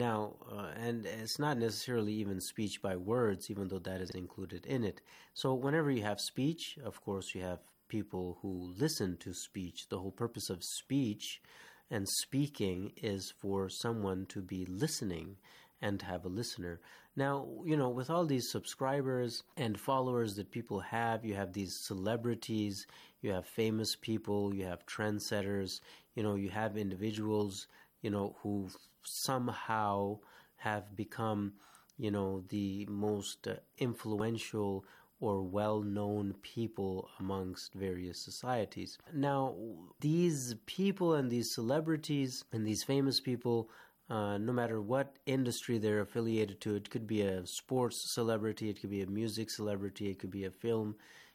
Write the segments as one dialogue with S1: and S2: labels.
S1: Now, and it's not necessarily even speech by words, even though that is included in it. So whenever you have speech, of course, you have people who listen to speech. The whole purpose of speech and speaking is for someone to be listening and have a listener. Now, with all these subscribers and followers that people have, you have these celebrities, you have famous people, you have trendsetters, you have individuals, who somehow have become, the most influential or well-known people amongst various societies. Now, these people and these celebrities and these famous people, no matter what industry they're affiliated to, it could be a sports celebrity, it could be a music celebrity, it could be a film,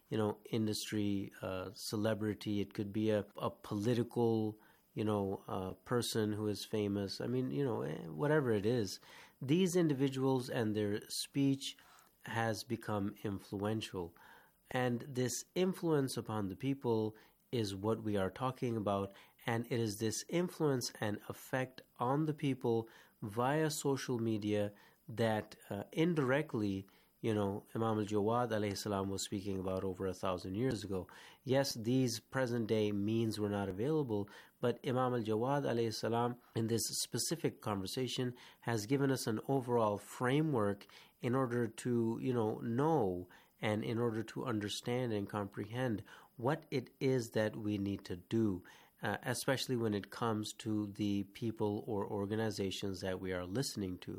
S1: industry celebrity, it could be a political, person who is famous. I mean, whatever it is, these individuals and their speech has become influential. And this influence upon the people is what we are talking about. And it is this influence and effect on the people via social media that indirectly, Imam al-Jawad alayhi salam was speaking about over 1,000 years ago. Yes, these present day means were not available, but Imam al-Jawad alayhi salam in this specific conversation has given us an overall framework in order to, know and in order to understand and comprehend what it is that we need to do, especially when it comes to the people or organizations that we are listening to.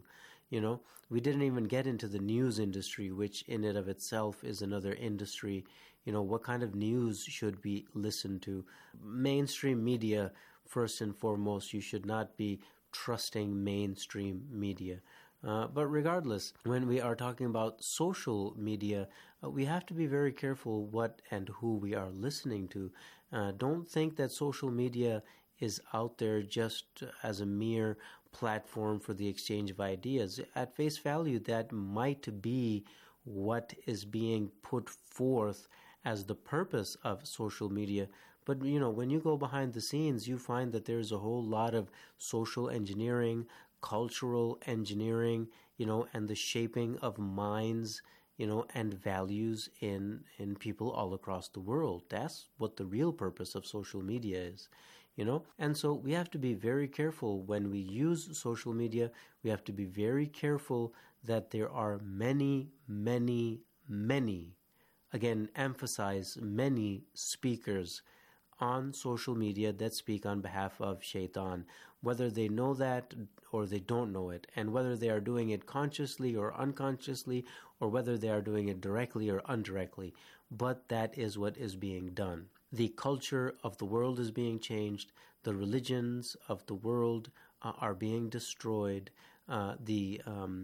S1: We didn't even get into the news industry, which in and of itself is another industry. What kind of news should we listen to? Mainstream media, first and foremost, you should not be trusting mainstream media. But regardless, when we are talking about social media, we have to be very careful what and who we are listening to. Don't think that social media is out there just as a mere platform for the exchange of ideas. At face value, that might be what is being put forth as the purpose of social media. But, when you go behind the scenes, you find that there's a whole lot of social engineering, cultural engineering, and the shaping of minds, and values in people all across the world. That's what the real purpose of social media is, And so we have to be very careful when we use social media. We have to be very careful that there are many, many, many, again, emphasize many speakers on social media that speak on behalf of shaitan, whether they know that or they don't know it, and whether they are doing it consciously or unconsciously, or whether they are doing it directly or indirectly. But that is what is being done. The culture of the world is being changed. The religions of the world are being destroyed. The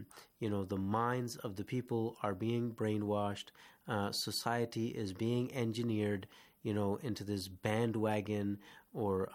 S1: minds of the people are being brainwashed. Society is being engineered, into this bandwagon or,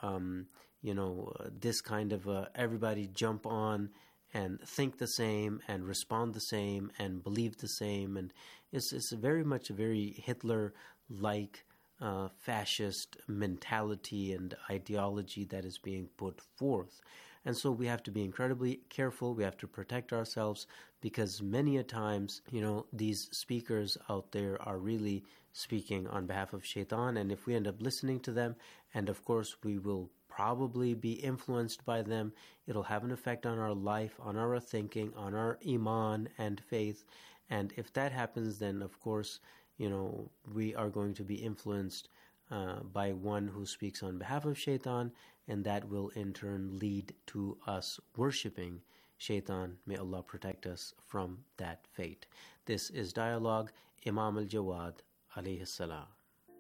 S1: this kind of everybody jump on and think the same and respond the same and believe the same. And it's very much a very Hitler-like fascist mentality and ideology that is being put forth. And so we have to be incredibly careful. We have to protect ourselves because many a times, these speakers out there are really speaking on behalf of shaitan. And if we end up listening to them, and of course we will probably be influenced by them, it'll have an effect on our life, on our thinking, on our iman and faith. And if that happens, then of course, we are going to be influenced by one who speaks on behalf of shaitan, and that will in turn lead to us worshipping shaitan. May Allah protect us from that fate. This is Dialogue, Imam al-Jawad alayhi salam.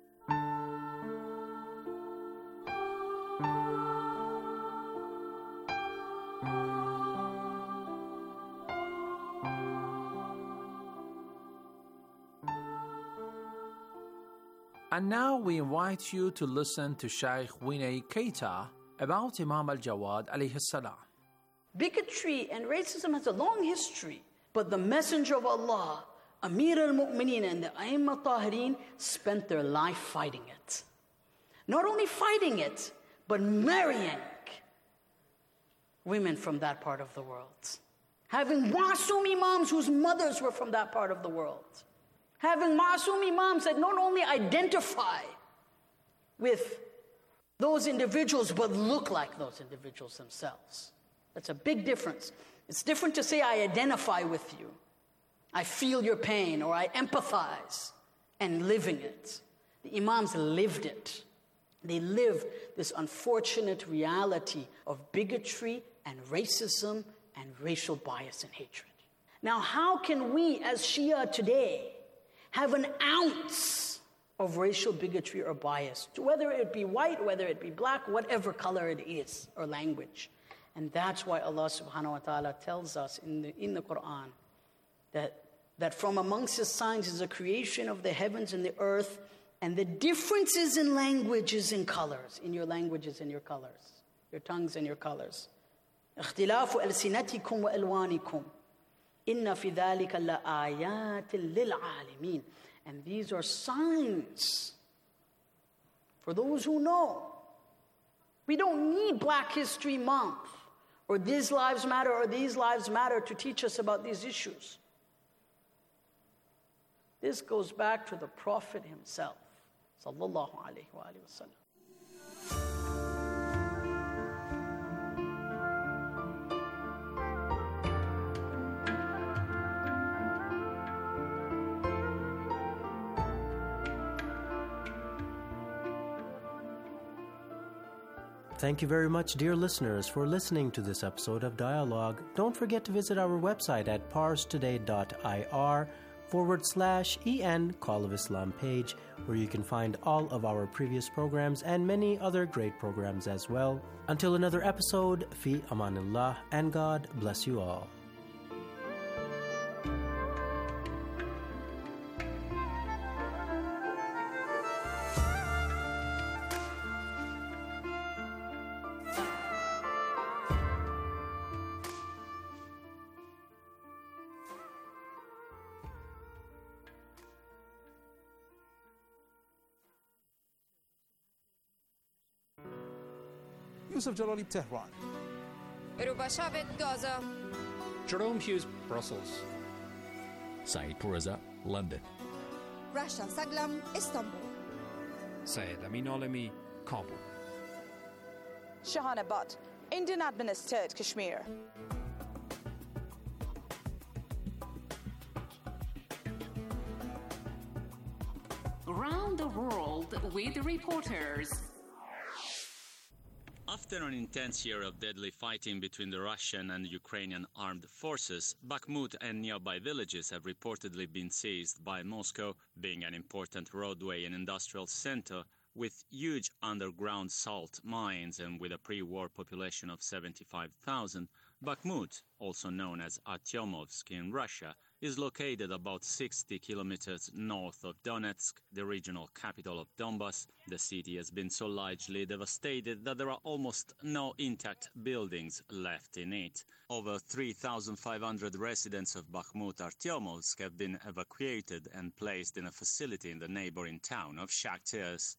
S2: And now we invite you to listen to Shaykh Vinay Keita about Imam al-Jawad alayhi salam.
S3: Bigotry and racism has a long history, but the Messenger of Allah, Amir al-Mu'mineen and the Aimma Tahirin spent their life fighting it. Not only fighting it, but marrying women from that part of the world. Having Ma'soom Imams whose mothers were from that part of the world. Having Ma'soom Imams that not only identify with those individuals, but look like those individuals themselves. That's a big difference. It's different to say, I identify with you. I feel your pain, or I empathize, and living it. The Imams lived it. They lived this unfortunate reality of bigotry and racism and racial bias and hatred. Now, how can we as Shia today have an ounce of racial bigotry or bias, whether it be white, whether it be black, whatever color it is, or language? And that's why Allah subhanahu wa ta'ala tells us in the Quran that from amongst His signs is the creation of the heavens and the earth, and the differences in languages and colors, in your languages and your colors, your tongues and your colors. اختلاف ألسنتكم وألوانكم إن في ذلك لآيات للعالمين. And these are signs for those who know. We don't need Black History Month or These Lives Matter or These Lives Matter to teach us about these issues. This goes back to the Prophet himself, sallallahu alaihi wasallam.
S1: Thank you very much, dear listeners, for listening to this episode of Dialogue. Don't forget to visit our website at parstoday.ir/EN Call of Islam page, where you can find all of our previous programs and many other great programs as well. Until another episode, fi amanillah, and God bless you all.
S4: Yusuf Jalali, Tehran.
S5: Ruba Shavit, Gaza.
S6: Jerome Hughes, Brussels.
S7: Saeed Pourreza, London.
S5: Rasha Saglam, Istanbul.
S6: Syed Amin Alami, Kabul.
S8: Shahana Butt, Indian administered Kashmir.
S9: Around the world with reporters.
S10: After an intense year of deadly fighting between the Russian and Ukrainian armed forces, Bakhmut and nearby villages have reportedly been seized by Moscow, being an important roadway and industrial center with huge underground salt mines and with a pre-war population of 75,000. Bakhmut, also known as Artyomovsk in Russia, is located about 60 kilometers north of Donetsk, the regional capital of Donbas. The city has been so largely devastated that there are almost no intact buildings left in it. Over 3,500 residents of Bakhmut-Artyomovsk have been evacuated and placed in a facility in the neighboring town of Shakhtyrs.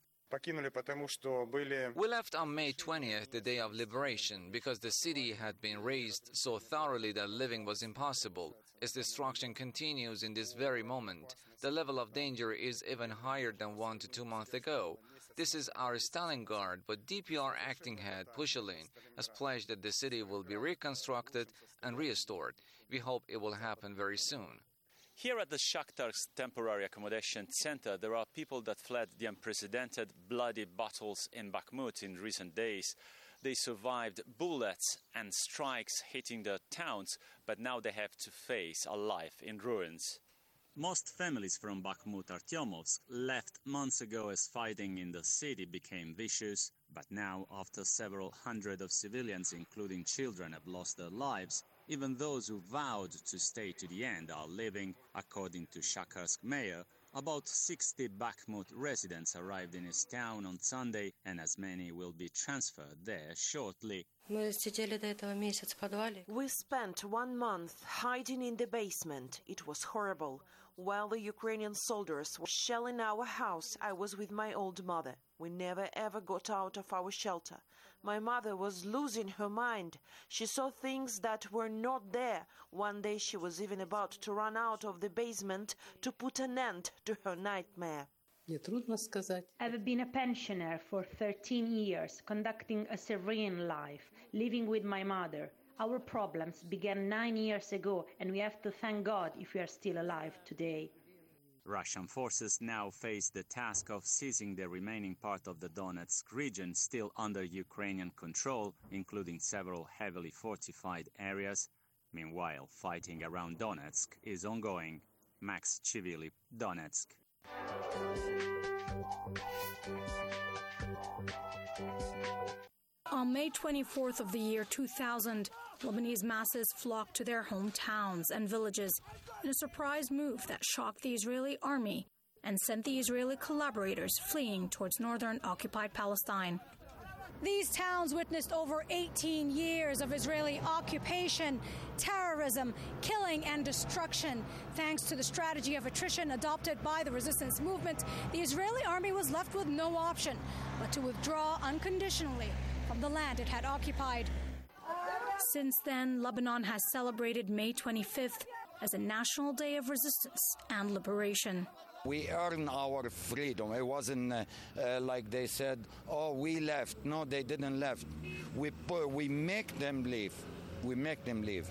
S11: We left on May 20th, the day of liberation, because the city had been razed so thoroughly that living was impossible. Its destruction continues in this very moment. The level of danger is even higher than 1 to 2 months ago. This is our Stalingrad, but DPR acting head Pushilin has pledged that the city will be reconstructed and restored. We hope it will happen very soon.
S10: Here at the Shakhtarsk Temporary Accommodation Center, there are people that fled the unprecedented bloody battles in Bakhmut in recent days. They survived bullets and strikes hitting their towns, but now they have to face a life in ruins. Most families from Bakhmut-Artyomovsk left months ago as fighting in the city became vicious, but now, after several hundred of civilians, including children, have lost their lives, even those who vowed to stay to the end are living. According to Shakhtarsk mayor, about 60 Bakhmut residents arrived in his town on Sunday, and as many will be transferred there shortly.
S12: We spent 1 month hiding in the basement. It was horrible. While the Ukrainian soldiers were shelling our house, I was with my old mother. We never ever got out of our shelter. My mother was losing her mind. She saw things that were not there. One day she was even about to run out of the basement to put an end to her nightmare.
S4: I've been a pensioner for 13 years, conducting a serene life, living with my mother. Our problems began 9 years ago, and we have to thank God if we are still alive today.
S10: Russian forces now face the task of seizing the remaining part of the Donetsk region still under Ukrainian control, including several heavily fortified areas. Meanwhile, fighting around Donetsk is ongoing. Max Chivili, Donetsk.
S13: On May 24th of the year 2000, Lebanese masses flocked to their hometowns and villages in a surprise move that shocked the Israeli army and sent the Israeli collaborators fleeing towards northern occupied Palestine.
S14: These towns witnessed over 18 years of Israeli occupation, terrorism, killing, and destruction. Thanks to the strategy of attrition adopted by the resistance movement, the Israeli army was left with no option but to withdraw unconditionally from the land it had occupied.
S13: Since then, Lebanon has celebrated May 25th as a national day of resistance and liberation.
S15: We earned our freedom. It wasn't like they said, oh, we left. No, they didn't left. We make them leave. We make them leave.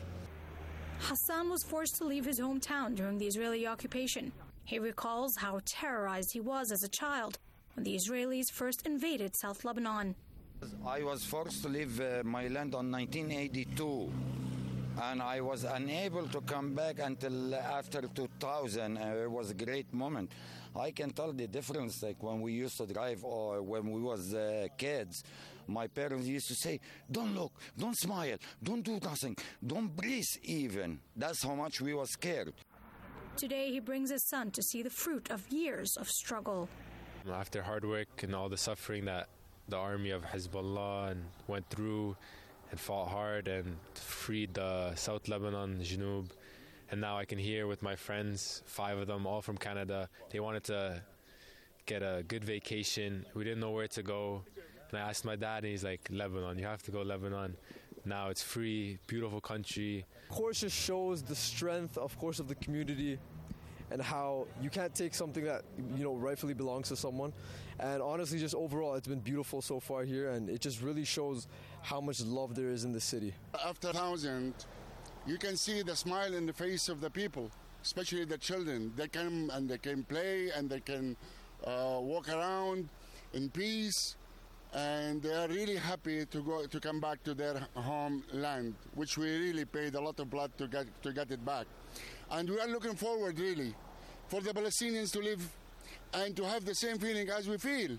S13: Hassan was forced to leave his hometown during the Israeli occupation. He recalls how terrorized he was as a child when the Israelis first invaded South Lebanon.
S15: I was forced to leave my land in 1982. And I was unable to come back until after 2000. It was a great moment. I can tell the difference, like when we used to drive or when we was kids. My parents used to say, don't look, don't smile, don't do nothing, don't breathe even. That's how much we were scared.
S13: Today he brings his son to see the fruit of years of struggle.
S16: After hard work and all the suffering that the army of Hezbollah went through, and fought hard and freed South Lebanon, Junub. And now I can hear with my friends, 5 of them, all from Canada. They wanted to get a good vacation. We didn't know where to go. And I asked my dad, and he's like, Lebanon, you have to go Lebanon. Now it's free, beautiful country.
S17: Of course, it shows the strength, of course, of the community and how you can't take something that, rightfully belongs to someone. And honestly, just overall, it's been beautiful so far here, and it just really shows how much love there is in the city.
S18: After 1,000, you can see the smile in the face of the people, especially the children. They come and they can play and they can walk around in peace, and they are really happy to come back to their homeland, which we really paid a lot of blood to get it back. And we are looking forward, really, for the Palestinians to live and to have the same feeling as we feel.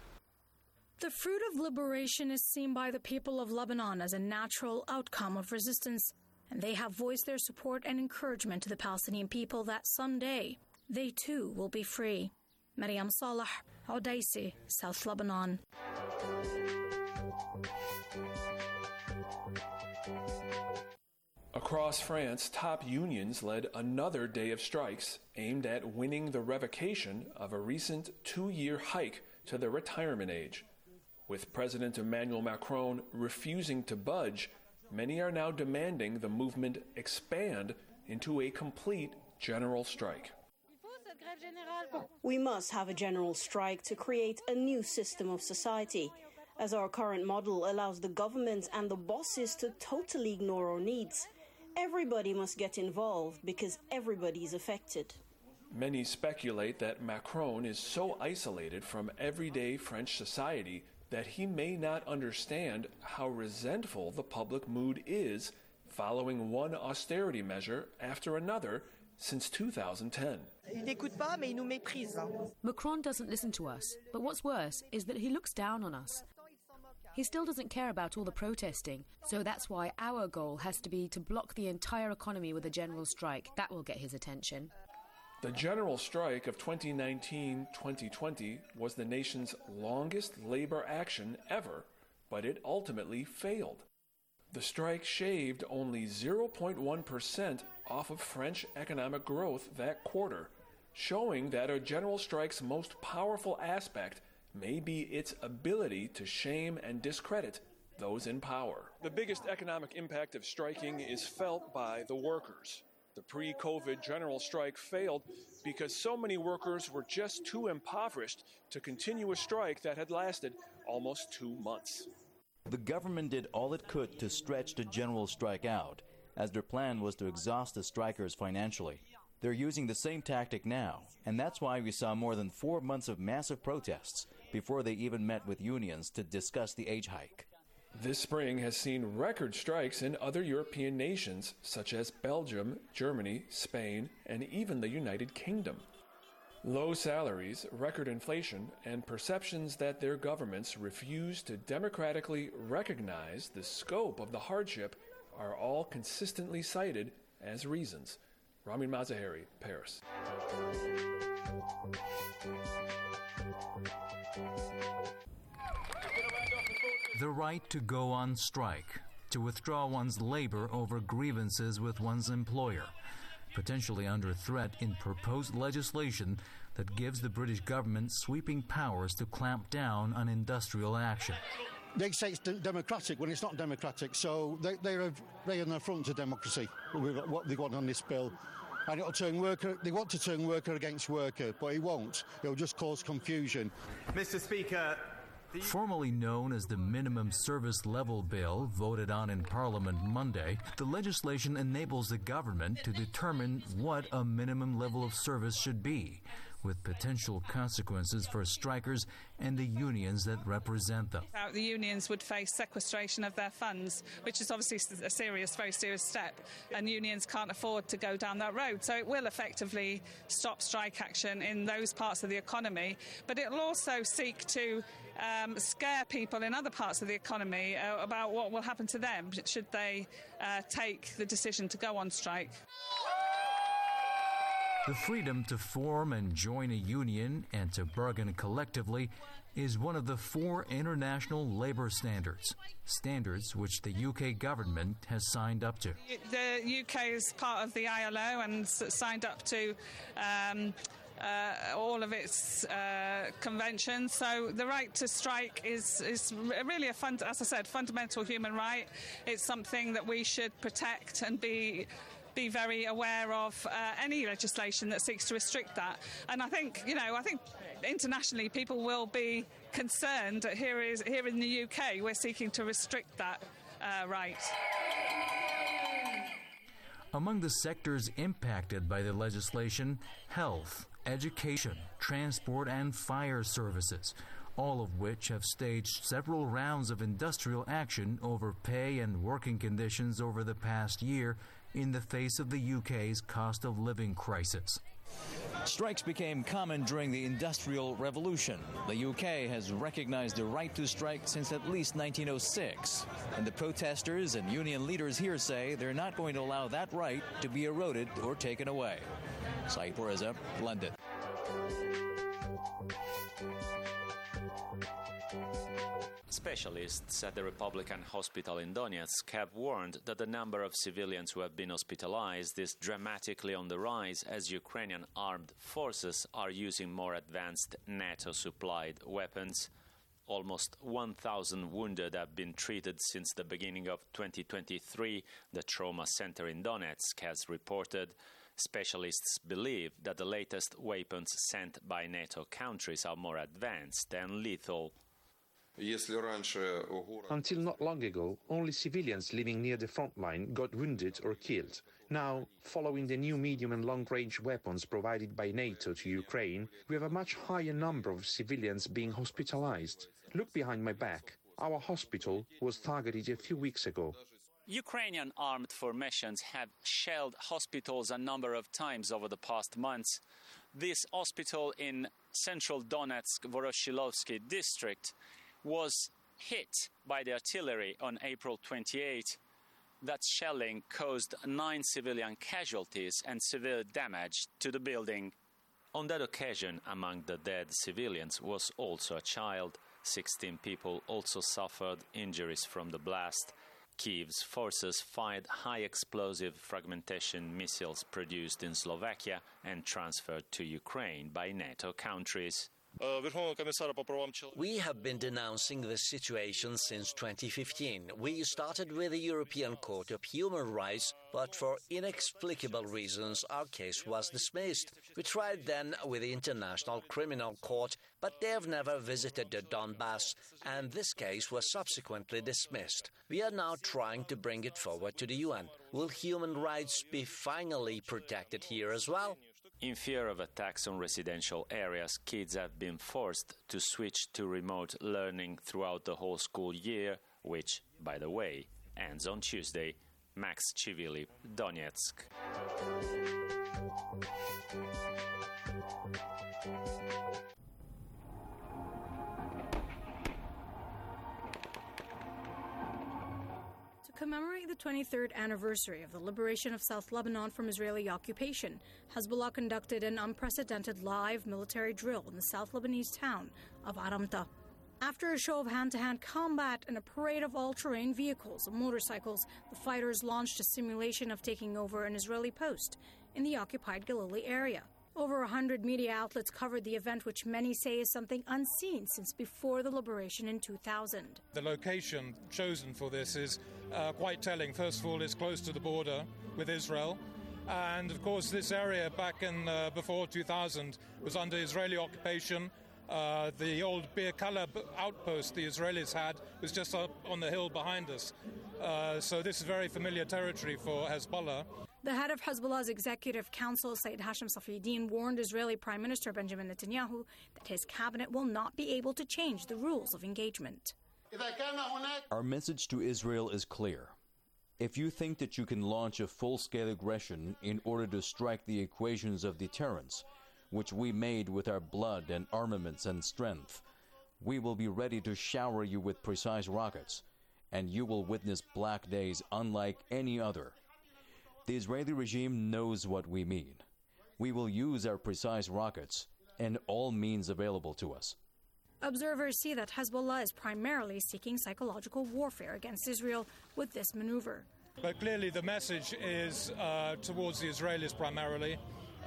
S13: The fruit of liberation is seen by the people of Lebanon as a natural outcome of resistance, and they have voiced their support and encouragement to the Palestinian people that someday they too will be free. Mariam Saleh, Odaisi, South Lebanon.
S19: Across France, top unions led another day of strikes aimed at winning the revocation of a recent 2-year hike to the retirement age. With President Emmanuel Macron refusing to budge, many are now demanding the movement expand into a complete general strike.
S20: We must have a general strike to create a new system of society, as our current model allows the government and the bosses to totally ignore our needs. Everybody must get involved because everybody is affected.
S19: Many speculate that Macron is so isolated from everyday French society that he may not understand how resentful the public mood is following one austerity measure after another since 2010.
S21: Macron doesn't listen to us, but what's worse is that he looks down on us. He still doesn't care about all the protesting, so that's why our goal has to be to block the entire economy with a general strike. That will get his attention.
S19: The general strike of 2019-2020 was the nation's longest labor action ever, but it ultimately failed. The strike shaved only 0.1% off of French economic growth that quarter, showing that a general strike's most powerful aspect may be its ability to shame and discredit those in power. The biggest economic impact of striking is felt by the workers. The pre-COVID general strike failed because so many workers were just too impoverished to continue a strike that had lasted almost 2 months.
S2: The government did all it could to stretch the general strike out, as their plan was to exhaust the strikers financially. They're using the same tactic now, and that's why we saw more than 4 months of massive protests before they even met with unions to discuss the age hike.
S19: This spring has seen record strikes in other European nations, such as Belgium, Germany, Spain, and even the United Kingdom. Low salaries, record inflation, and perceptions that their governments refuse to democratically recognize the scope of the hardship are all consistently cited as reasons. Ramin Mazaheri, Paris.
S22: The right to go on strike, to withdraw one's labor over grievances with one's employer, potentially under threat in proposed legislation that gives the British government sweeping powers to clamp down on industrial action.
S23: They say it's democratic when it's not democratic, so they're on the front of democracy with what they want on this bill. And they want to turn worker against worker, but it won't. It'll just cause confusion.
S24: Mr. Speaker,
S22: Formerly known as the Minimum Service Level Bill, voted on in Parliament Monday, the legislation enables the government to determine what a minimum level of service should be, with potential consequences for strikers and the unions that represent them.
S25: The unions would face sequestration of their funds, which is obviously a very serious step, and unions can't afford to go down that road. So it will effectively stop strike action in those parts of the economy, but it will also seek to scare people in other parts of the economy about what will happen to them should they take the decision to go on strike.
S22: The freedom to form and join a union and to bargain collectively is one of the 4 international labour standards which the UK government has signed up to.
S25: The UK is part of the ILO and signed up to all of its conventions, so the right to strike is really as I said, fundamental human right. It's something that we should protect and be very aware of any legislation that seeks to restrict that. And I think internationally people will be concerned that here in the UK we're seeking to restrict that right.
S22: Among the sectors impacted by the legislation, health, education, transport and fire services, all of which have staged several rounds of industrial action over pay and working conditions over the past year in the face of the UK's cost of living crisis.
S2: Strikes became common during the Industrial Revolution. The UK has recognized the right to strike since at least 1906. And the protesters and union leaders here say they're not going to allow that right to be eroded or taken away. Saeed Reza, London.
S10: Specialists at the Republican Hospital in Donetsk have warned that the number of civilians who have been hospitalized is dramatically on the rise as Ukrainian armed forces are using more advanced NATO-supplied weapons. Almost 1,000 wounded have been treated since the beginning of 2023, the trauma center in Donetsk has reported. Specialists believe that the latest weapons sent by NATO countries are more advanced and lethal.
S26: Until not long ago, only civilians living near the front line got wounded or killed. Now, following the new medium and long-range weapons provided by NATO to Ukraine, we have a much higher number of civilians being hospitalized. Look behind my back. Our hospital was targeted a few weeks ago.
S10: Ukrainian armed formations have shelled hospitals a number of times over the past months. This hospital in central Donetsk, Voroshilovsky district, was hit by the artillery on April 28. That shelling caused 9 civilian casualties and severe damage to the building. On that occasion, among the dead civilians was also a child. 16 people also suffered injuries from the blast. Kyiv's forces fired high-explosive fragmentation missiles produced in Slovakia and transferred to Ukraine by NATO countries.
S1: We have been denouncing the situation since 2015. We started with the European Court of Human Rights, but for inexplicable reasons our case was dismissed. We tried then with the International Criminal Court, but they have never visited the Donbass, and this case was subsequently dismissed. We are now trying to bring it forward to the UN. Will human rights be finally protected here as well?
S10: In fear of attacks on residential areas, kids have been forced to switch to remote learning throughout the whole school year, which, by the way, ends on Tuesday. Max Chivili, Donetsk.
S13: To commemorate the 23rd anniversary of the liberation of South Lebanon from Israeli occupation, Hezbollah conducted an unprecedented live military drill in the South Lebanese town of Aramta. After a show of hand-to-hand combat and a parade of all-terrain vehicles and motorcycles, the fighters launched a simulation of taking over an Israeli post in the occupied Galilee area. Over 100 media outlets covered the event, which many say is something unseen since before the liberation in 2000.
S3: The location chosen for this is quite telling. First of all, it's close to the border with Israel. And, of course, this area back in before 2000 was under Israeli occupation. The old Bir Kala outpost the Israelis had was just up on the hill behind us. So this is very familiar territory for Hezbollah.
S13: The head of Hezbollah's executive council, Said Hashem Safieddine, warned Israeli Prime Minister Benjamin Netanyahu that his cabinet will not be able to change the rules of engagement.
S5: Our message to Israel is clear. If you think that you can launch a full-scale aggression in order to strike the equations of deterrence, which we made with our blood and armaments and strength, we will be ready to shower you with precise rockets, and you will witness black days unlike any other. The Israeli regime knows what we mean. We will use our precise rockets and all means available to us.
S13: Observers see that Hezbollah is primarily seeking psychological warfare against Israel with this maneuver.
S3: But clearly the message is towards the Israelis primarily.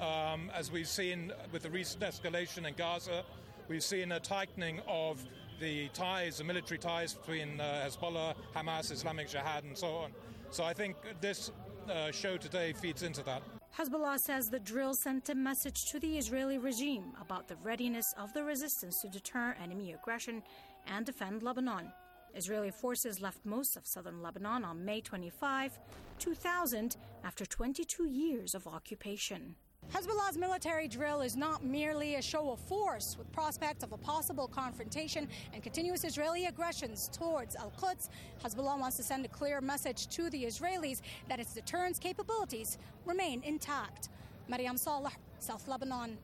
S3: As we've seen with the recent escalation in Gaza, we've seen a tightening of the ties, the military ties between Hezbollah, Hamas, Islamic Jihad, and so on. So I think this show today feeds into that.
S13: Hezbollah says the drill sent a message to the Israeli regime about the readiness of the resistance to deter enemy aggression and defend Lebanon. Israeli forces left most of southern Lebanon on May 25, 2000, after 22 years of occupation.
S14: Hezbollah's military drill is not merely a show of force. With prospects of a possible confrontation and continuous Israeli aggressions towards Al-Quds, Hezbollah wants to send a clear message to the Israelis that its deterrence capabilities remain intact. Mariam Saleh, South Lebanon.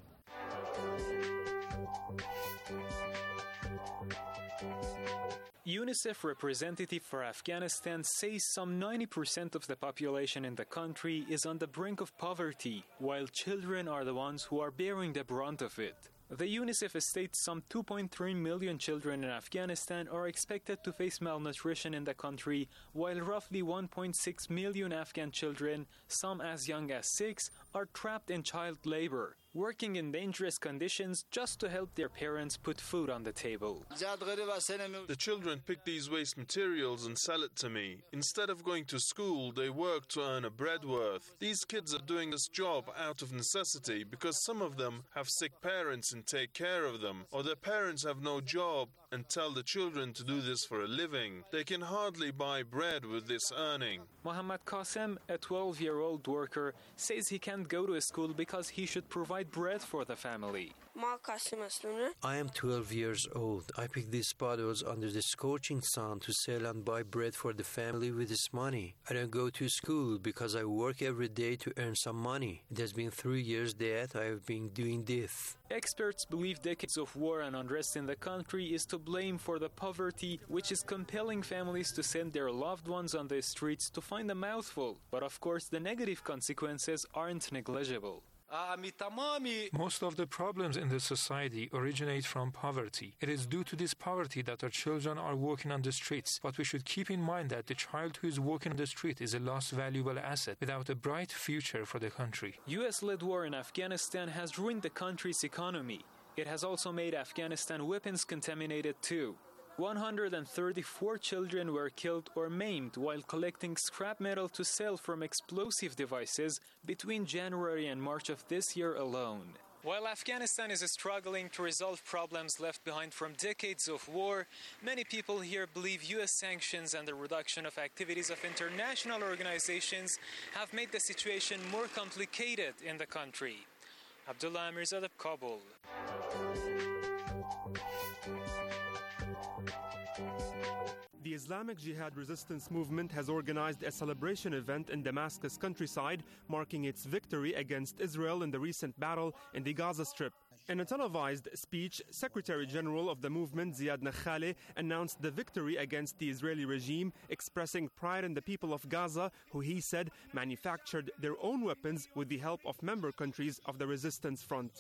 S6: UNICEF representative for Afghanistan says some 90% of the population in the country is on the brink of poverty, while children are the ones who are bearing the brunt of it. The UNICEF states some 2.3 million children in Afghanistan are expected to face malnutrition in the country, while roughly 1.6 million Afghan children, some as young as 6, are trapped in child labor, working in dangerous conditions just to help their parents put food on the table.
S7: The children pick these waste materials and sell it to me. Instead of going to school, they work to earn a bread worth. These kids are doing this job out of necessity because some of them have sick parents and take care of them, or their parents have no job and tell the children to do this for a living. They can hardly buy bread with this earning.
S6: Mohammad Qasem, a 12-year-old worker, says he can't go to a school because he should provide bread for the family.
S24: I am 12 years old. I pick these puddles under the scorching sun to sell and buy bread for the family with this money. I don't go to school because I work every day to earn some money. It has been 3 years that I have been doing this.
S6: Experts believe decades of war and unrest in the country is to blame for the poverty, which is compelling families to send their loved ones on the streets to find a mouthful. But of course, the negative consequences aren't negligible.
S27: Most of the problems in the society originate from poverty. It is due to this poverty that our children are working on the streets. But we should keep in mind that the child who is working on the street is a lost valuable asset without a bright future for the country.
S6: US-led war in Afghanistan has ruined the country's economy. It has also made Afghanistan weapons contaminated too. 134 children were killed or maimed while collecting scrap metal to sell from explosive devices between January and March of this year alone. While Afghanistan is struggling to resolve problems left behind from decades of war, many people here believe U.S. sanctions and the reduction of activities of international organizations have made the situation more complicated in the country. Abdullah Amirzadeh, Kabul.
S4: The Islamic Jihad resistance movement has organized a celebration event in Damascus countryside, marking its victory against Israel in the recent battle in the Gaza Strip. In a televised speech, Secretary General of the movement Ziad Nakhaleh announced the victory against the Israeli regime, expressing pride in the people of Gaza, who he said manufactured their own weapons with the help of member countries of the resistance front.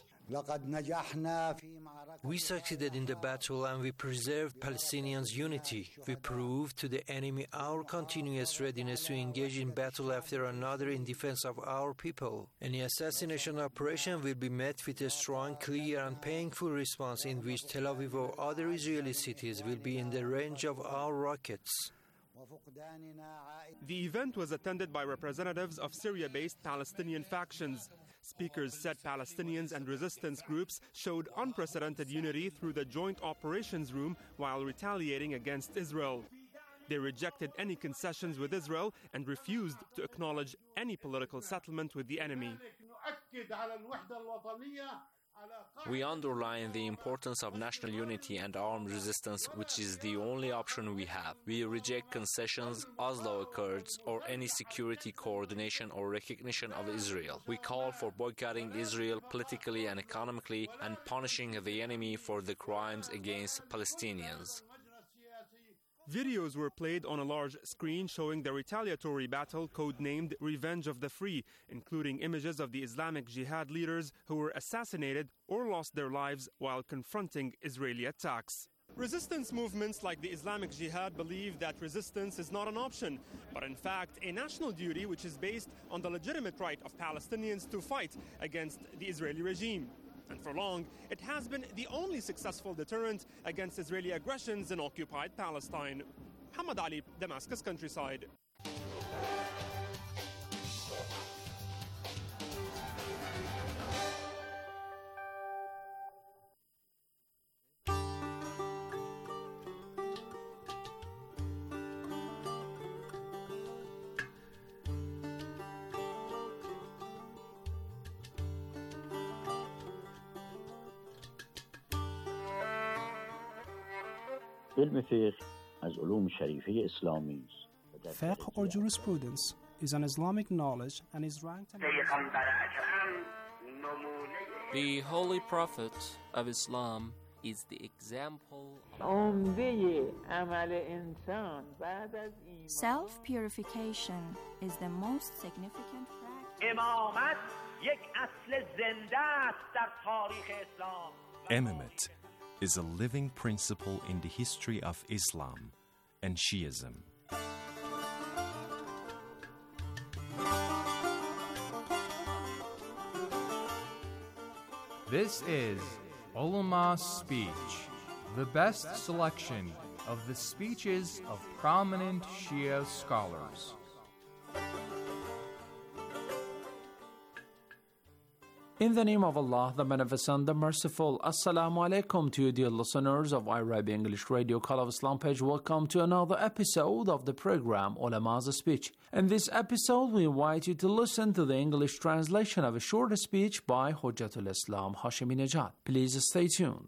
S24: We succeeded in the battle and we preserved Palestinians' unity. We proved to the enemy our continuous readiness to engage in battle after another in defense of our people. Any assassination operation will be met with a strong, clear and painful response in which Tel Aviv or other Israeli cities will be in the range of our rockets.
S4: The event was attended by representatives of Syria-based Palestinian factions. Speakers said Palestinians and resistance groups showed unprecedented unity through the Joint Operations Room while retaliating against Israel. They rejected any concessions with Israel and refused to acknowledge any political settlement with the enemy.
S8: We underline the importance of national unity and armed resistance, which is the only option we have. We reject concessions, Oslo Accords, or any security coordination or recognition of Israel. We call for boycotting Israel politically and economically and punishing the enemy for the crimes against Palestinians.
S4: Videos were played on a large screen showing the retaliatory battle codenamed Revenge of the Free, including images of the Islamic Jihad leaders who were assassinated or lost their lives while confronting Israeli attacks. Resistance movements like the Islamic Jihad believe that resistance is not an option, but in fact a national duty which is based on the legitimate right of Palestinians to fight against the Israeli regime. And for long, it has been the only successful deterrent against Israeli aggressions in occupied Palestine. Hamad Ali, Damascus countryside.
S9: Fiqh or jurisprudence is an Islamic knowledge and is ranked.
S11: The Holy Prophet of Islam is the example.
S12: Self-purification is the most significant practice.
S15: Imamate is a living principle in the history of Islam and Shiism.
S16: This is Ulama Speech, the best selection of the speeches of prominent Shia scholars.
S28: In the name of Allah, the Beneficent, the Merciful, Assalamu alaikum to you, dear listeners of iRabi English Radio Call of Islam page. Welcome to another episode of the program Ulama's Speech. In this episode, we invite you to listen to the English translation of a short speech by Hujjatul Islam Hashemi Najat. Please stay tuned.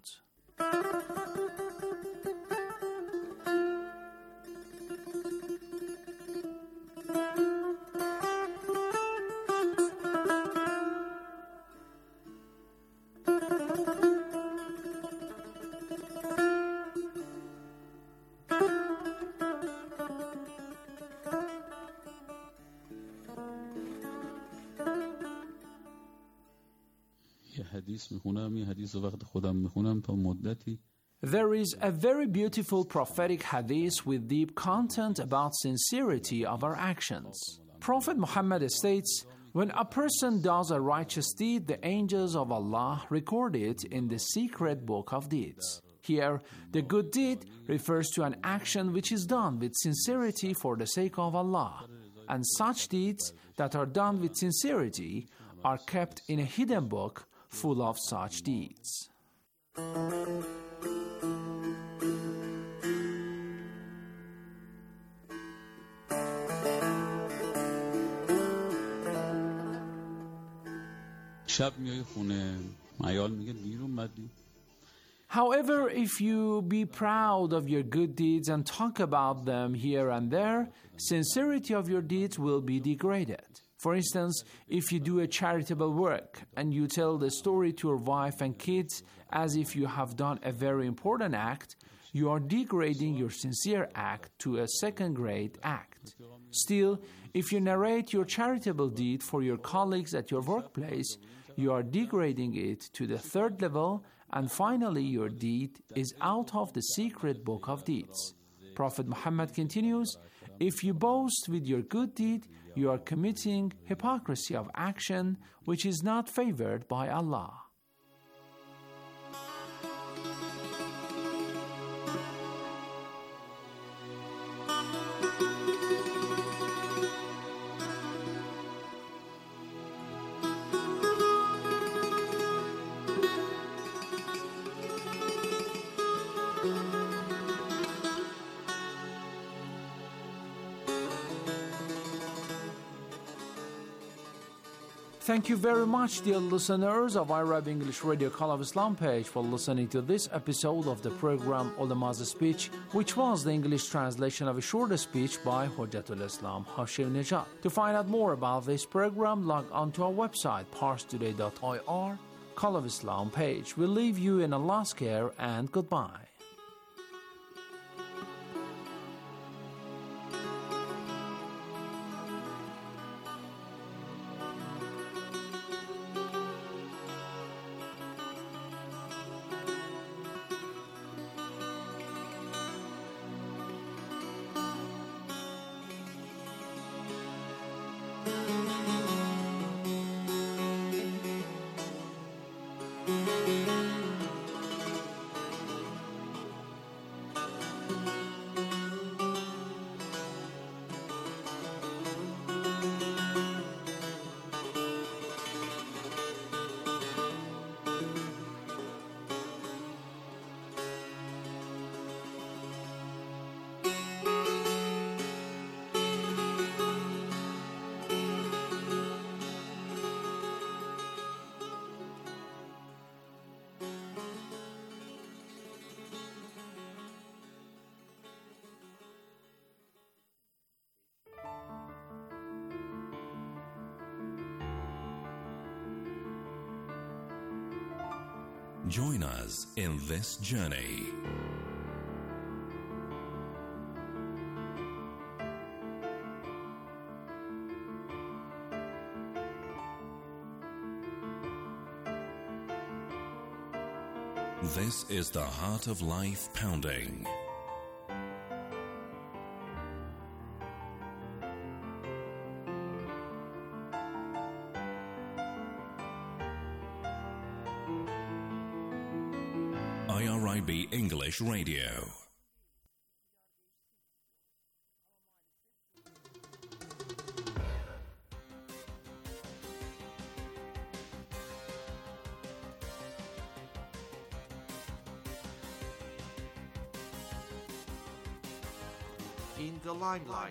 S28: There is a very beautiful prophetic hadith with deep content about sincerity of our actions. Prophet Muhammad states, When a person does a righteous deed, the angels of Allah record it in the secret book of deeds. Here, the good deed refers to an action which is done with sincerity for the sake of Allah, and such deeds that are done with sincerity are kept in a hidden book full of such deeds. However, if you be proud of your good deeds and talk about them here and there, sincerity of your deeds will be degraded. For instance, if you do a charitable work and you tell the story to your wife and kids as if you have done a very important act, you are degrading your sincere act to a second-grade act. Still, if you narrate your charitable deed for your colleagues at your workplace, you are degrading it to the third level, and finally your deed is out of the secret book of deeds. Prophet Muhammad continues, if you boast with your good deed, you are committing hypocrisy of action which is not favored by Allah. Thank you very much, dear listeners of Arab English Radio Call of Islam page, for listening to this episode of the program Ulama's Speech, which was the English translation of a short speech by Hujjatul Islam Hashim Nejad. To find out more about this program, log on to our website, parstoday.ir, Call of Islam page. We'll leave you in Allah's care and goodbye.
S17: Join us in this journey. This is the Heart of Life Pounding. IRIB English Radio.
S18: In the limelight.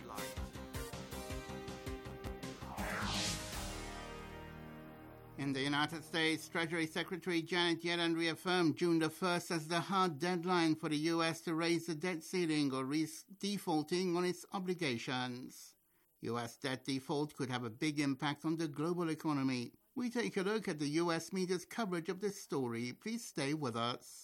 S18: In the United States, Treasury Secretary Janet Yellen reaffirmed June the 1st as the hard deadline for the U.S. to raise the debt ceiling or risk defaulting on its obligations. U.S. debt default could have a big impact on the global economy. We take a look at the U.S. media's coverage of this story. Please stay with us.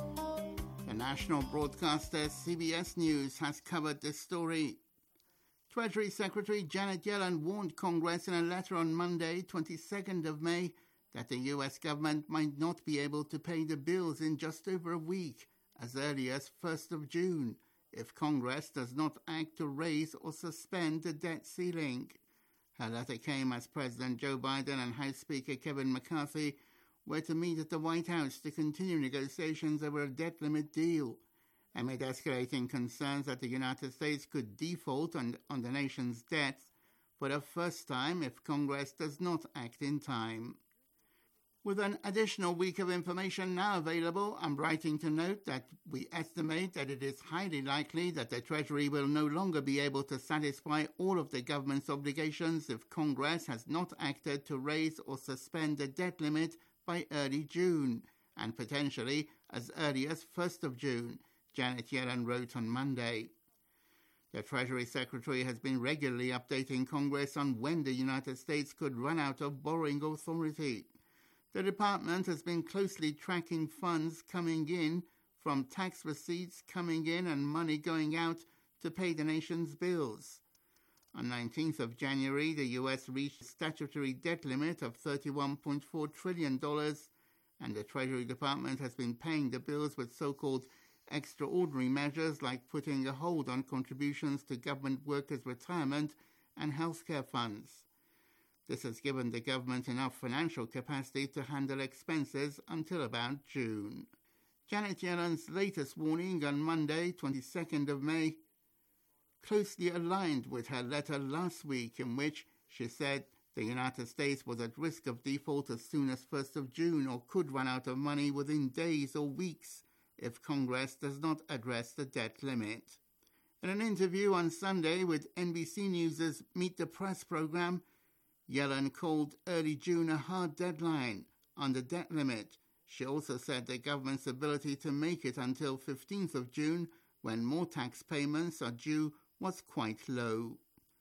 S18: National broadcaster CBS News has covered this story. Treasury Secretary Janet Yellen warned Congress in a letter on Monday, 22nd of May, that the U.S. government might not be able to pay the bills in just over a week, as early as 1st of June, if Congress does not act to raise or suspend the debt ceiling. Her letter came as President Joe Biden and House Speaker Kevin McCarthy were to meet at the White House to continue negotiations over a debt limit deal, amid escalating concerns that the United States could default on the nation's debts for the first time if Congress does not act in time. With an additional week of information now available, I'm writing to note that we estimate that it is highly likely that the Treasury will no longer be able to satisfy all of the government's obligations if Congress has not acted to raise or suspend the debt limit by early June, and potentially as early as 1st of June, Janet Yellen wrote on Monday. The Treasury Secretary has been regularly updating Congress on when the United States could run out of borrowing authority. The department has been closely tracking funds coming in from tax receipts coming in and money going out to pay the nation's bills. On 19th of January, the U.S. reached a statutory debt limit of $31.4 trillion, and the Treasury Department has been paying the bills with so-called extraordinary measures like putting a hold on contributions to government workers' retirement and healthcare funds. This has given the government enough financial capacity to handle expenses until about June. Janet Yellen's latest warning on Monday, 22nd of May, closely aligned with her letter last week in which she said the United States was at risk of default as soon as 1st of June or could run out of money within days or weeks if Congress does not address the debt limit. In an interview on Sunday with NBC News' Meet the Press program, Yellen called early June a hard deadline on the debt limit. She also said the government's ability to make it until 15th of June, when more tax payments are due, was quite low.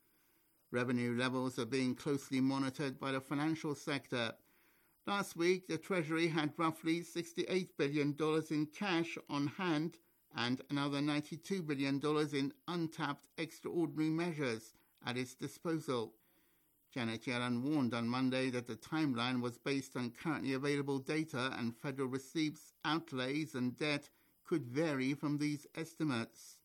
S18: Revenue levels are being closely monitored by the financial sector. Last week, the Treasury had roughly $68 billion in cash on hand and another $92 billion in untapped extraordinary measures at its disposal. Janet Yellen warned on Monday that the timeline was based on currently available data and federal receipts, outlays and debt could vary from these estimates.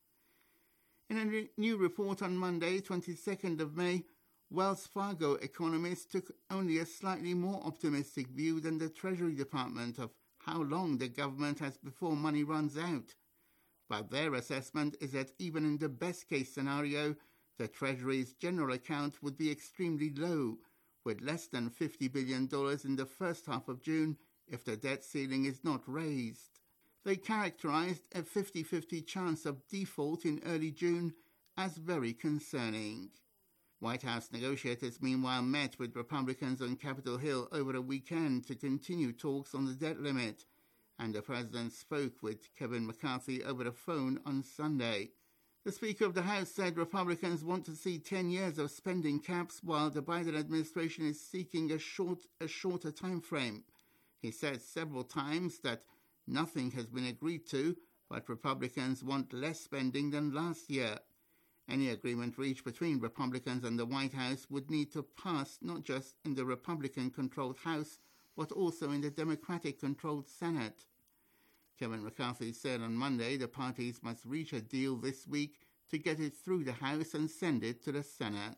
S18: In a new report on Monday, 22nd of May, Wells Fargo economists took only a slightly more optimistic view than the Treasury Department of how long the government has before money runs out. But their assessment is that even in the best-case scenario, the Treasury's general account would be extremely low, with less than $50 billion in the first half of June if the debt ceiling is not raised. They characterized a 50-50 chance of default in early June as very concerning. White House negotiators meanwhile met with Republicans on Capitol Hill over the weekend to continue talks on the debt limit, and the president spoke with Kevin McCarthy over the phone on Sunday. The Speaker of the House said Republicans want to see 10 years of spending caps while the Biden administration is seeking a shorter time frame. He said several times that nothing has been agreed to, but Republicans want less spending than last year. Any agreement reached between Republicans and the White House would need to pass not just in the Republican-controlled House, but also in the Democratic-controlled Senate. Kevin McCarthy said on Monday the parties must reach a deal this week to get it through the House and send it to the Senate.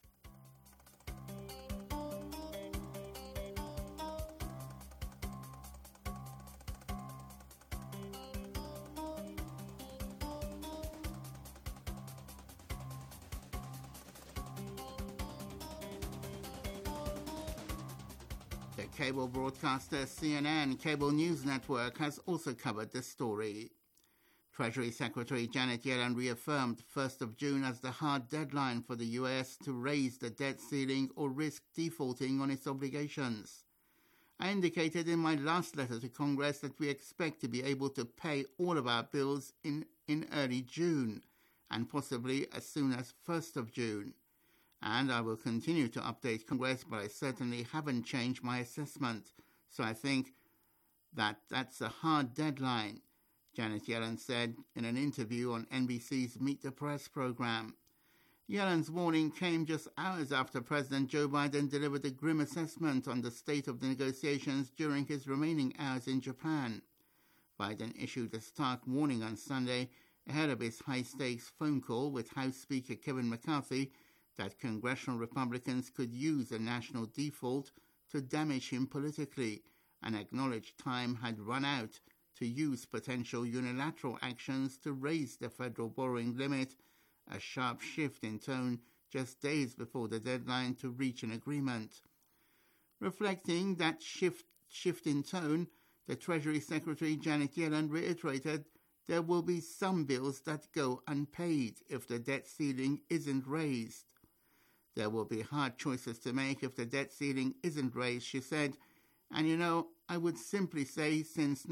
S18: Cable broadcaster CNN Cable News Network has also covered this story. Treasury Secretary Janet Yellen reaffirmed 1st of June as the hard deadline for the U.S. to raise the debt ceiling or risk defaulting on its obligations. I indicated in my last letter to Congress that we expect to be able to pay all of our bills in early June, and possibly as soon as 1st of June. And I will continue to update Congress, but I certainly haven't changed my assessment. So I think that that's a hard deadline, Janet Yellen said in an interview on NBC's Meet the Press program. Yellen's warning came just hours after President Joe Biden delivered a grim assessment on the state of the negotiations during his remaining hours in Japan. Biden issued a stark warning on Sunday ahead of his high-stakes phone call with House Speaker Kevin McCarthy that congressional Republicans could use a national default to damage him politically, and acknowledged time had run out to use potential unilateral actions to raise the federal borrowing limit, a sharp shift in tone just days before the deadline to reach an agreement. Reflecting that shift in tone, the Treasury Secretary Janet Yellen reiterated there will be some bills that go unpaid if the debt ceiling isn't raised. There will be hard choices to make if the debt ceiling isn't raised, she said. And I would simply say since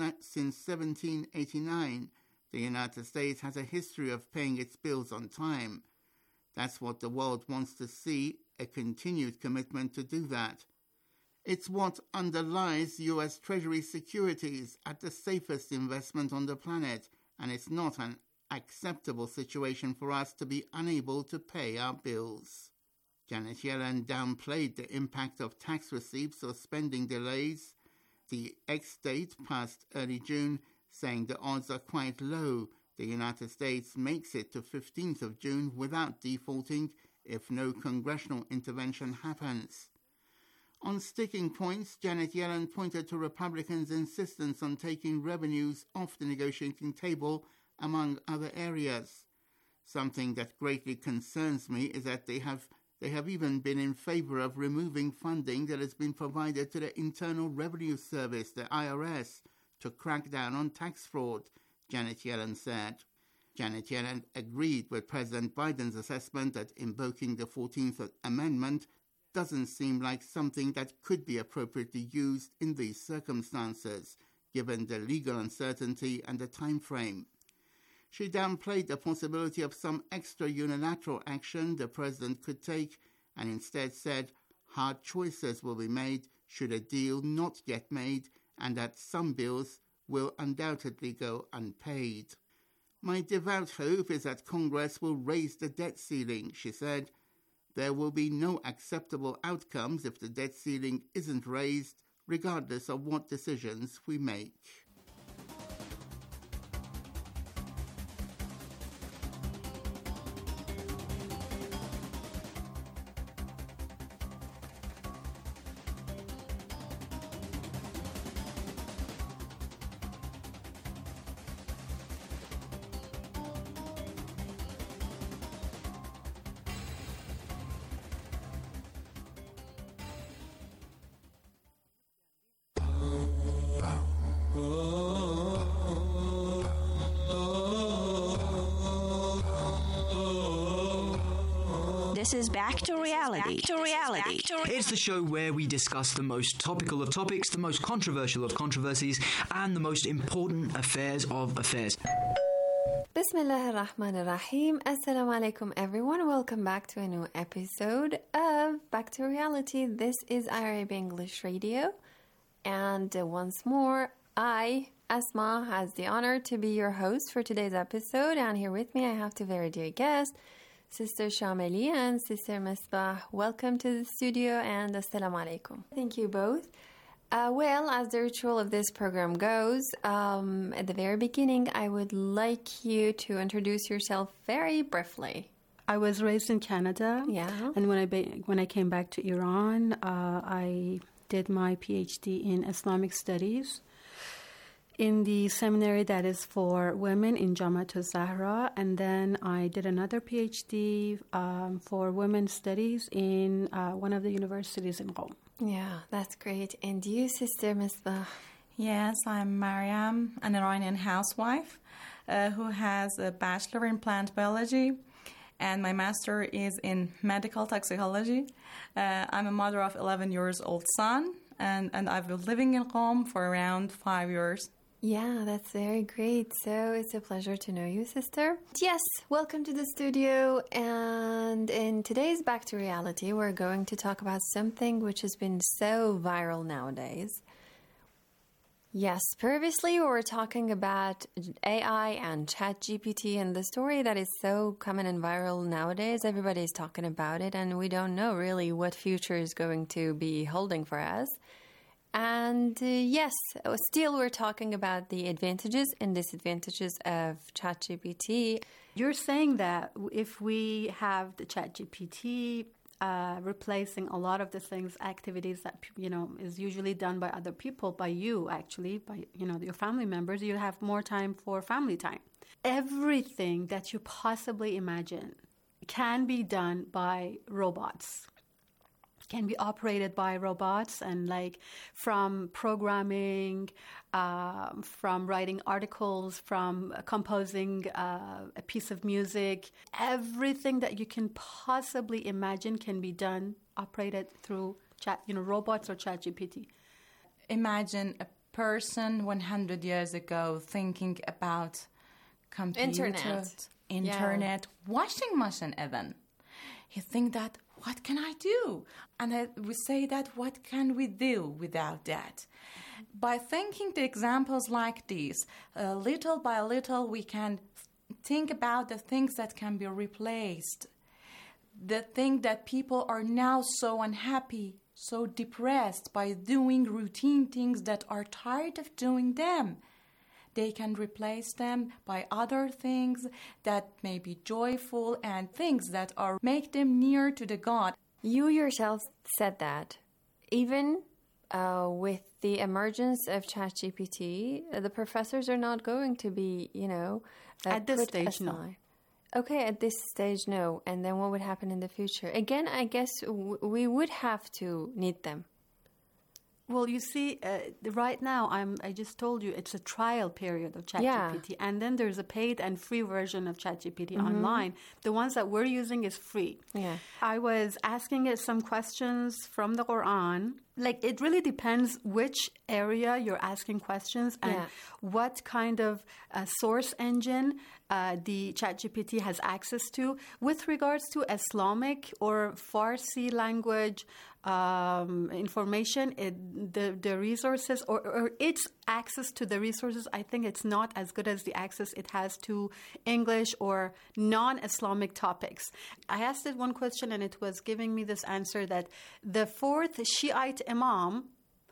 S18: 1789, the United States has a history of paying its bills on time. That's what the world wants to see, a continued commitment to do that. It's what underlies U.S. Treasury securities at the safest investment on the planet, and it's not an acceptable situation for us to be unable to pay our bills. Janet Yellen downplayed the impact of tax receipts or spending delays. The ex-date passed early June, saying the odds are quite low. The United States makes it to 15th of June without defaulting if no congressional intervention happens. On sticking points, Janet Yellen pointed to Republicans' insistence on taking revenues off the negotiating table, among other areas. Something that greatly concerns me is that they have even been in favor of removing funding that has been provided to the Internal Revenue Service, the IRS, to crack down on tax fraud, Janet Yellen said. Janet Yellen agreed with President Biden's assessment that invoking the 14th Amendment doesn't seem like something that could be appropriately used in these circumstances, given the legal uncertainty and the time frame. She downplayed the possibility of some extra unilateral action the president could take and instead said hard choices will be made should a deal not get made and that some bills will undoubtedly go unpaid. My devout hope is that Congress will raise the debt ceiling, she said. There will be no acceptable outcomes if the debt ceiling isn't raised, regardless of what decisions we make.
S2: This is Back to Reality.
S19: It's the show where we discuss the most topical of topics, the most controversial of controversies, and the most important affairs of affairs.
S20: Bismillah ar-Rahman ar-Rahim. Assalamu alaikum everyone. Welcome back to a new episode of Back to Reality. This is IRIB English Radio. And once more, I, Asma, has the honor to be your host for today's episode. And here with me I have two very dear guests, Sister Shameli and Sister Misbah. Welcome to the studio and assalamu alaikum. Thank you both. Well, as the ritual of this program goes, at the very beginning, I would like you to introduce yourself very briefly.
S21: I was raised in Canada.
S20: Yeah.
S21: And when I came back to Iran, I did my PhD in Islamic Studies in the seminary that is for women in Jamiat al-Zahra, and then I did another PhD for women's studies in one of the universities in Qom.
S20: Yeah, that's great. And you, Sister Misbah?
S22: Yes, I'm Mariam, an Iranian housewife who has a bachelor in plant biology, and my master is in medical toxicology. I'm a mother of 11-year-old son, and I've been living in Qom for around 5 years.
S20: Yeah, that's very great. So it's a pleasure to know you, sister. Yes, welcome to the studio. And in today's Back to Reality, we're going to talk about something which has been so viral nowadays. Yes, previously we were talking about AI and ChatGPT, and the story that is so common and viral nowadays. Everybody is talking about it, and we don't know really what future is going to be holding for us. And yes, still we're talking about the advantages and disadvantages of ChatGPT.
S21: You're saying that if we have the ChatGPT replacing a lot of the things, activities that, is usually done by other people, by you actually, by, your family members, you have more time for family time. Everything that you possibly imagine can be done by robots, can be operated by robots, and like from programming, from writing articles, from composing a piece of music, everything that you can possibly imagine can be done, operated through robots or ChatGPT.
S22: Imagine a person 100 years ago thinking about computer, internet, washing machine even. He think that, what can I do? And we say that, what can we do without that? By thinking the examples like this, little by little, we can think about the things that can be replaced. The thing that people are now so unhappy, so depressed by doing routine things that are tired of doing them. They can replace them by other things that may be joyful and things that are make them near to the God.
S20: You yourself said that. Even with the emergence of ChatGPT, the professors are not going to be,
S21: at this stage, no.
S20: Okay, at this stage, no. And then what would happen in the future? Again, I guess we would have to need them.
S21: Well, you see, right now, I just told you it's a trial period of ChatGPT, and then there's a paid and free version of ChatGPT online. The ones that we're using is free.
S20: Yeah.
S21: I was asking it some questions from the Quran. Like, it really depends which area you're asking questions and what kind of source engine the ChatGPT has access to. With regards to Islamic or Farsi language information, the resources or its access to the resources, I think it's not as good as the access it has to English or non-Islamic topics. I asked it one question and it was giving me this answer that the fourth Shiite Imam,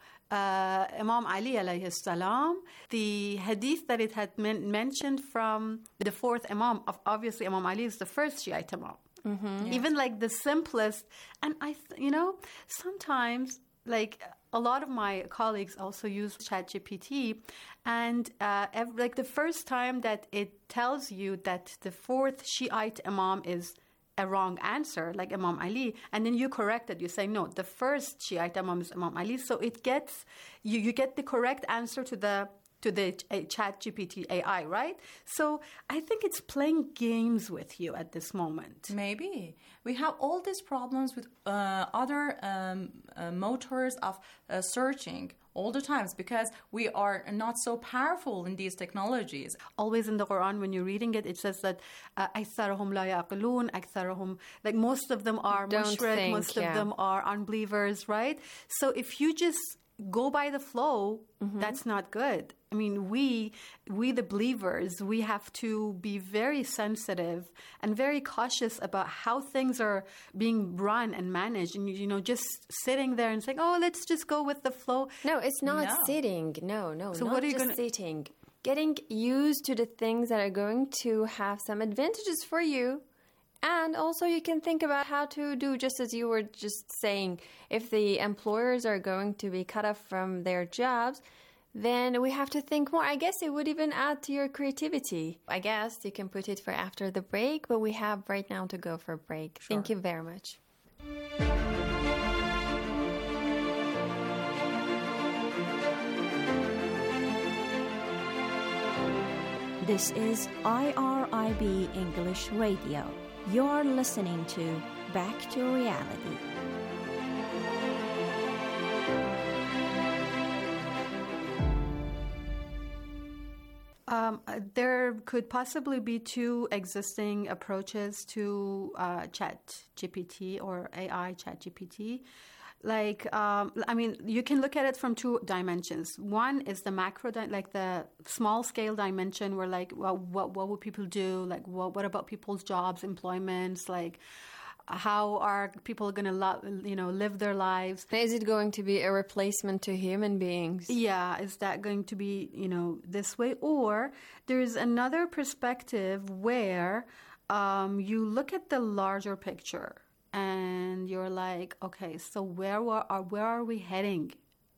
S21: Imam Ali alayhi salam, the hadith that it had mentioned from the fourth Imam, obviously Imam Ali is the first Shiite Imam. Even like the simplest, and sometimes like a lot of my colleagues also use ChatGPT, and like the first time that it tells you that the fourth Shiite Imam is a wrong answer, like Imam Ali, and then you correct it. You say, no, the first Shiite Imam is Imam Ali. So it gets, you get the correct answer to the ChatGPT AI, right? So I think it's playing games with you at this moment.
S22: Maybe. We have all these problems with other motors of searching all the times because we are not so powerful in these technologies.
S21: Always in the Quran, when you're reading it, it says that أَكْثَرُهُمْ لَا يَعْقِلُونَ أَكْثَرُهُم, like most of them are mushrik, most of them are unbelievers, right? So if you just go by the flow, that's not good. I mean, we the believers, we have to be very sensitive and very cautious about how things are being run and managed. And, just sitting there and saying, oh, let's just go with the flow.
S20: No, it's not sitting. No.
S21: So
S20: not
S21: what are you
S20: just sitting. Getting used to the things that are going to have some advantages for you. And also you can think about how to do, just as you were just saying, if the employers are going to be cut off from their jobs, then we have to think more. I guess it would even add to your creativity. I guess you can put it for after the break, but we have right now to go for a break. Sure. Thank you very much.
S2: This is IRIB English Radio. You're listening to Back to Reality.
S21: There could possibly be two existing approaches to ChatGPT or AI ChatGPT. You can look at it from two dimensions. One is the macro, like the small scale dimension, where what would people do? What about people's jobs, employments? How are people going to live their lives?
S20: Is it going to be a replacement to human beings?
S21: Yeah, is that going to be, this way? Or there's another perspective where you look at the larger picture and you're like, okay, so where are we heading,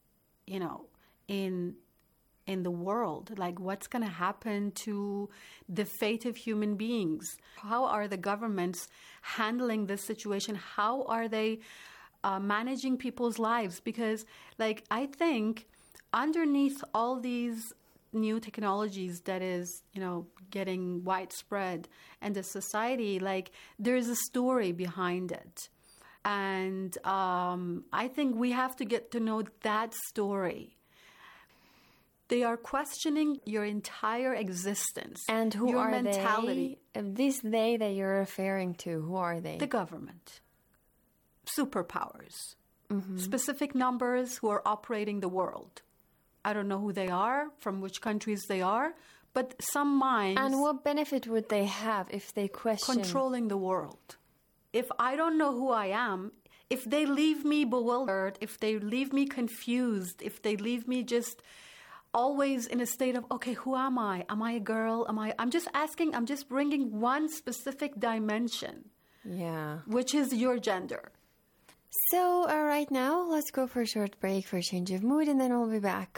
S21: in the world? What's going to happen to the fate of human beings? How are the governments handling this situation? How are they managing people's lives? Because I think underneath all these new technologies that is, getting widespread in the society, there's a story behind it. And I think we have to get to know that story. They are questioning your entire existence.
S20: And who
S21: your
S20: are
S21: mentality.
S20: They? This they that you're referring to, who are they?
S21: The government. Superpowers. Mm-hmm. Specific numbers who are operating the world. I don't know who they are, from which countries they are, but some minds...
S20: And what benefit would they have if they question...
S21: Controlling the world. If I don't know who I am, if they leave me bewildered, if they leave me confused, if they leave me just... always in a state of, okay, who am I? Am I a girl? I'm just bringing one specific dimension.
S20: Yeah.
S21: Which is your gender.
S20: So, right now, let's go for a short break for a change of mood, and then we'll be back.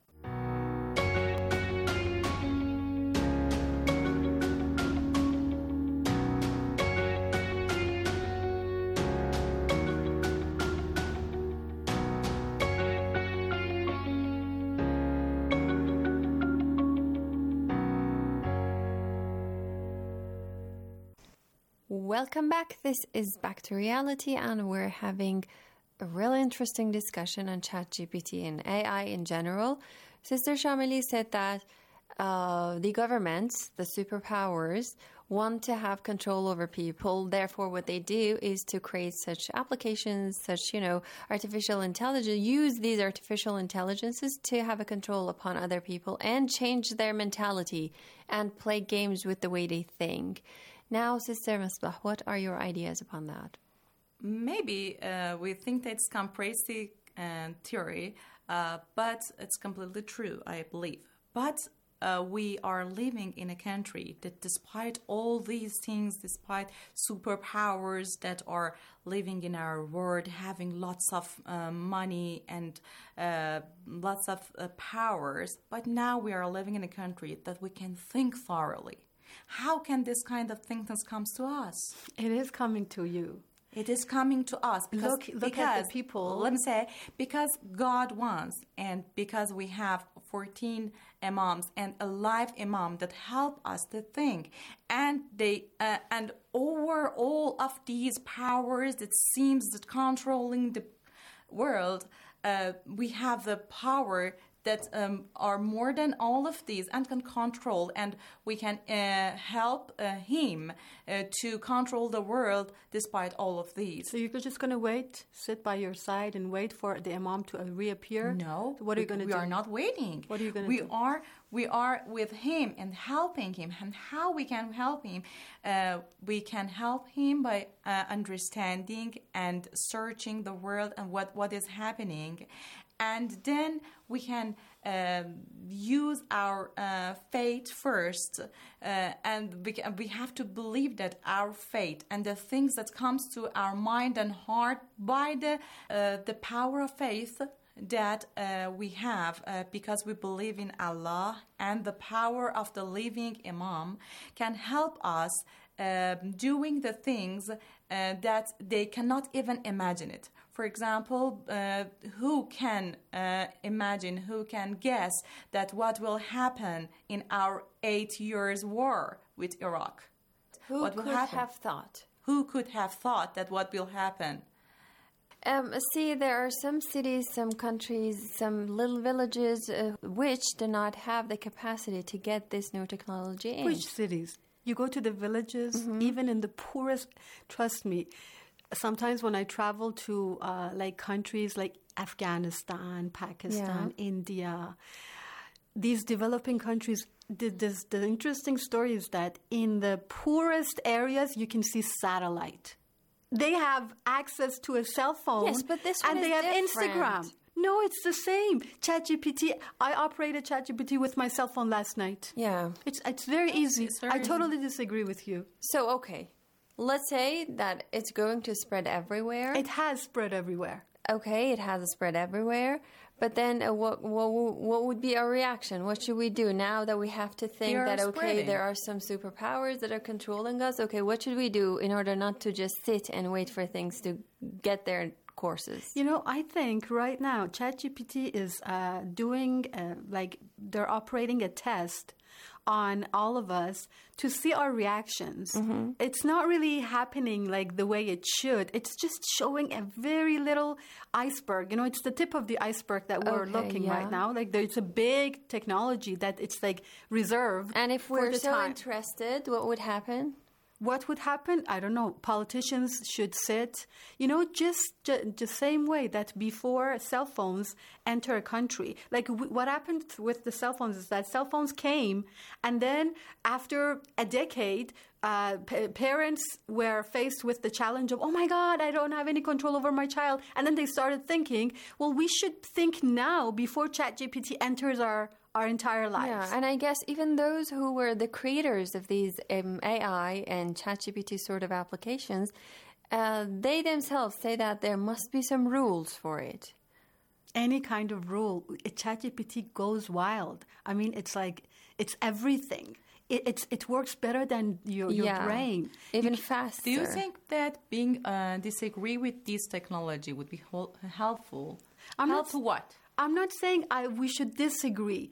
S20: Welcome back. This is Back to Reality, and we're having a really interesting discussion on ChatGPT and AI in general. Sister Shamili said that the governments, the superpowers, want to have control over people. Therefore, what they do is to create such applications, such, artificial intelligence, use these artificial intelligences to have a control upon other people and change their mentality and play games with the way they think. Now, Sister Misbah, what are your ideas upon that?
S22: Maybe we think that it's conspiracy theory, but it's completely true, I believe. But we are living in a country that despite all these things, despite superpowers that are living in our world, having lots of money and lots of powers, but now we are living in a country that we can think thoroughly. How can this kind of thinking come to us?
S21: It is coming to you.
S22: It is coming to us because
S21: at the people.
S22: Let me say, because God wants, and because we have 14 imams and a live imam that help us to think, and they and over all of these powers that seems that controlling the world, we have the power that are more than all of these and can control, and we can help him to control the world despite all of these.
S21: So you're just going to sit by your side and wait for the imam to reappear?
S22: No.
S21: What are you going to do?
S22: We are not waiting.
S21: What are you going to do?
S22: We are with him and helping him. And how we can help him? We can help him by understanding and searching the world and what is happening. And then we can use our faith first, and we have to believe that our faith and the things that comes to our mind and heart by the power of faith that we have, because we believe in Allah, and the power of the living Imam can help us doing the things that they cannot even imagine it. For example, who can imagine, who can guess that what will happen in our 8 years war with Iraq?
S21: Who could have thought?
S22: Who could have thought that what will happen?
S20: See, there are some cities, some countries, some little villages which do not have the capacity to get this new technology in.
S21: Which cities? You go to the villages, even in the poorest, trust me, sometimes when I travel to like countries like Afghanistan, Pakistan, India, these developing countries, the interesting story is that in the poorest areas, you can see satellite. They have access to a cell phone.
S20: Yes, but this one
S21: and
S20: is
S21: they have
S20: different.
S21: Instagram. No, it's the same. ChatGPT. I operated ChatGPT with my cell phone last night.
S20: Yeah.
S21: It's very easy. I totally disagree with you.
S20: So, okay. Let's say that it's going to spread everywhere.
S21: It has spread everywhere.
S20: Okay, it has spread everywhere. But then what would be our reaction? What should we do now that we have to think that, okay, there are some superpowers that are controlling us? Okay, what should we do in order not to just sit and wait for things to get their courses?
S21: You know, I think right now ChatGPT is doing, like, they're operating a test on all of us to see our reactions. It's not really happening like the way it should. It's just showing a very little iceberg. You know, it's the tip of the iceberg that we're looking right now. Like, it's a big technology that it's like reserved.
S20: And if we're so interested, what would happen?
S21: What would happen? I don't know. Politicians should sit, you know, just the same way that before cell phones enter a country. Like what happened with the cell phones is that cell phones came, and then after a decade, parents were faced with the challenge of, oh my God, I don't have any control over my child. And then they started thinking, well, we should think now before ChatGPT enters our entire lives.
S20: Yeah, and I guess even those who were the creators of these AI and ChatGPT sort of applications, they themselves say that there must be some rules for it.
S21: Any kind of rule. ChatGPT goes wild. I mean, it's like, it's everything. It works better than your brain.
S20: Even faster.
S22: Do you think that being disagree with this technology would be helpful? Helpful what?
S21: I'm not saying we should disagree.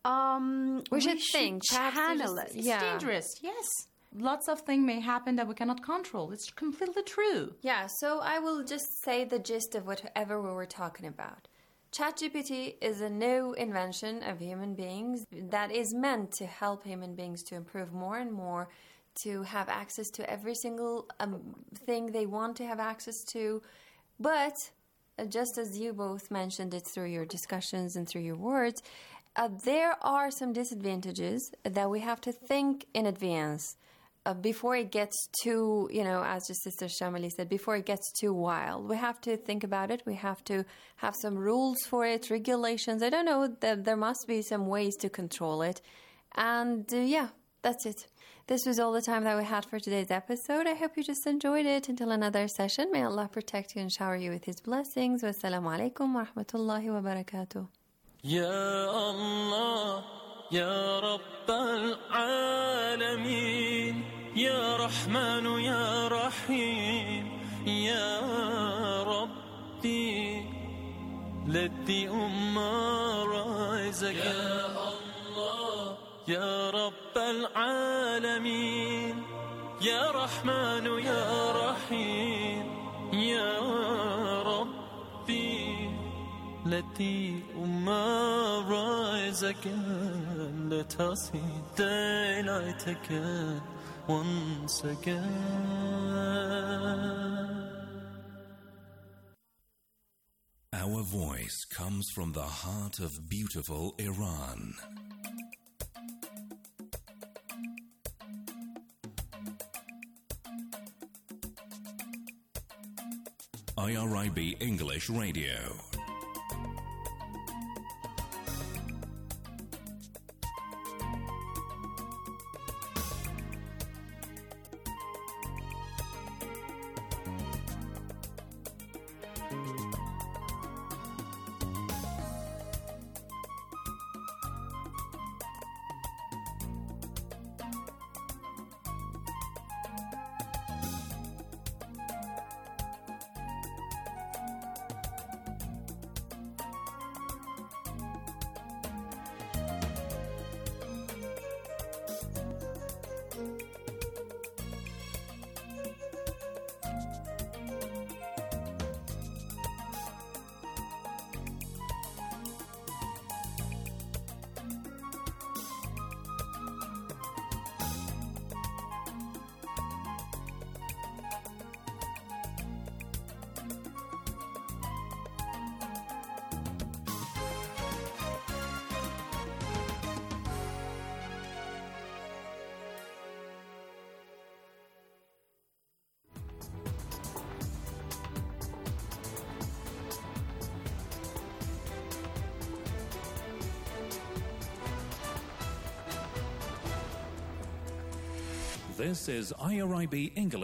S20: We should think.
S21: Channel it.
S22: It's dangerous, yes. Lots of things may happen that we cannot control. It's completely true.
S20: Yeah, so I will just say the gist of whatever we were talking about. ChatGPT is a new invention of human beings that is meant to help human beings to improve more and more, to have access to every single thing they want to have access to. But just as you both mentioned it through your discussions and through your words, there are some disadvantages that we have to think in advance before it gets too, you know, as your sister Shamali said, before it gets too wild. We have to think about it. We have to have some rules for it, regulations. I don't know, there must be some ways to control it. And that's it. This was all the time that we had for today's episode. I hope you just enjoyed it. Until another session, may Allah protect you and shower you with His blessings. Wassalamu alaikum wa rahmatullahi wa barakatuh.
S1: Ya Allah, Ya Rabbal Alameen, Ya Rahman, Ya Rahim, Ya Rabbi, let the Ummah rise again. Ya Allah, Ya Rabbal Alameen, Ya Rahman, Ya Rahim, Ya Rabbi, let the Ummah rise again. Let us see daylight again, once again.
S17: Our voice comes from the heart of beautiful Iran. IRIB English Radio. This is IRIB English.